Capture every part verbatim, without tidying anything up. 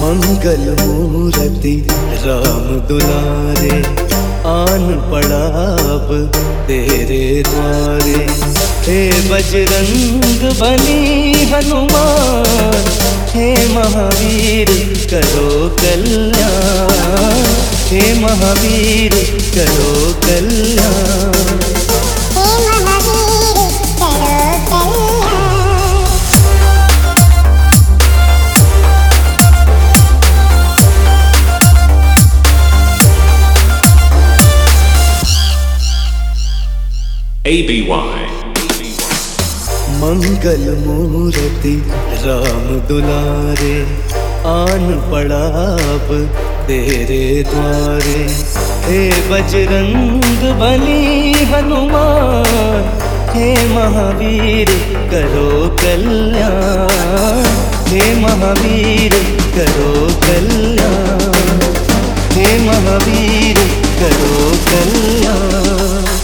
मंगल मूर्ति राम दुलारे, आन पड़ा अब तेरे द्वारे। हे बजरंग बली हनुमान, हे महावीर करो कल्याण, हे महावीर करो कल्याण। A B Y मंगल मूर्ति राम दुलारे, आन पड़ा अब तेरे द्वारे। हे बजरंग बली हनुमान, हे महावीर करो कल्याण, हे महावीर करो कल्याण, हे महावीर करो कल्याण।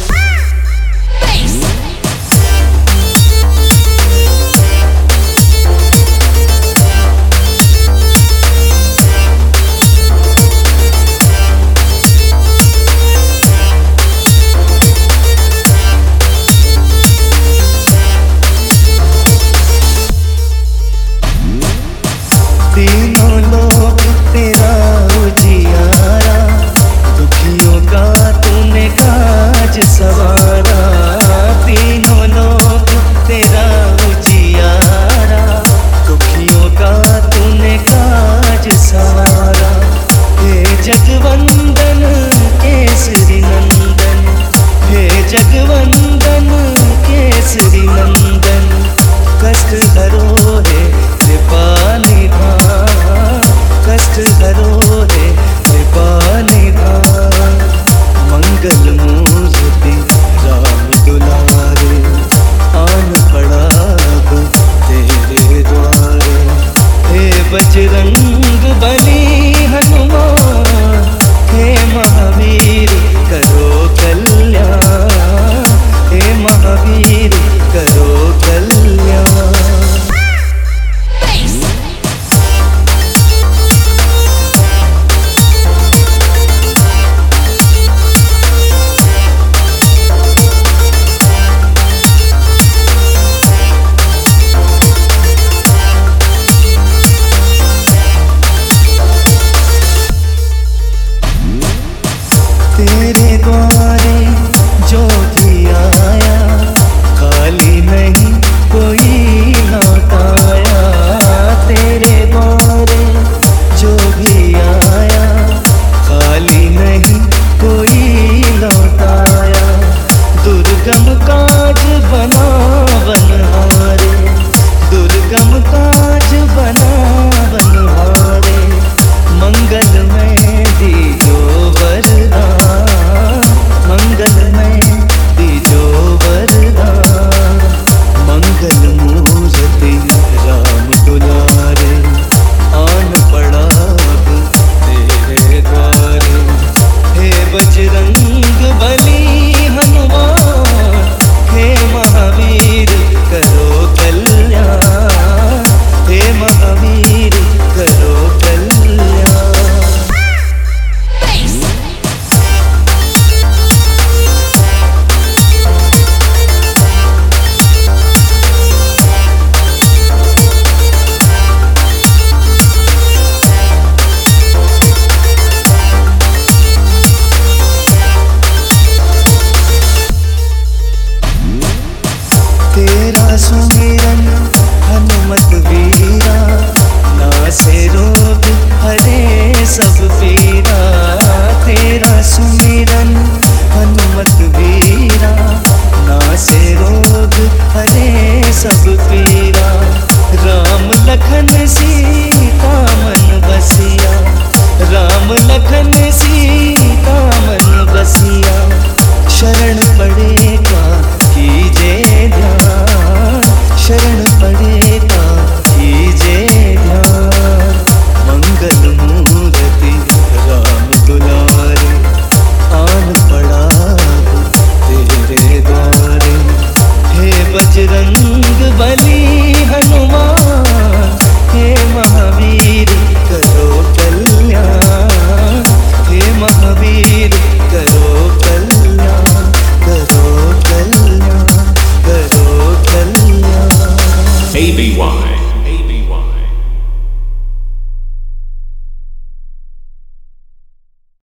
तीनों लोक तेरा उजियारा, दुखियों का तूने काज सवारा। तीनों लोक तेरा उजियारा, दुखियों का तूने काज सवारा। हे जगवंदन केसरी नंदन, हे जगवंदन केसरी नंदन, कष्ट हरो है कृपा निधान, कष्ट हरो है कृपा निधान। मंगल मूर्ति राम दुलारे, आन पड़ा अब तेरे द्वारे। हे बजरंग बली हनुमान, हे महावीर करो कल्याण, हे महावीर करो कल्याण। तेरे द्वारे जो भी आया, खाली नहीं कोई लौटाया। तेरे द्वारे जो भी आया, खाली नहीं कोई लौटाया। दुर्गम काज बना बनहारे, दुर्गम काज बना बनहारे। मंगल में दीजो वरदान, मंगल में दीजो वरदान। मंगल मूर्ति राम दुलारे, आन पड़ा अब तेरे द्वारे। हे बजरंग बली हनुमान, हे महावीर करो कल्याण, हे महावीर करो कल्याण। तेरा सुमिरन हनुमत वीरा, ना से रो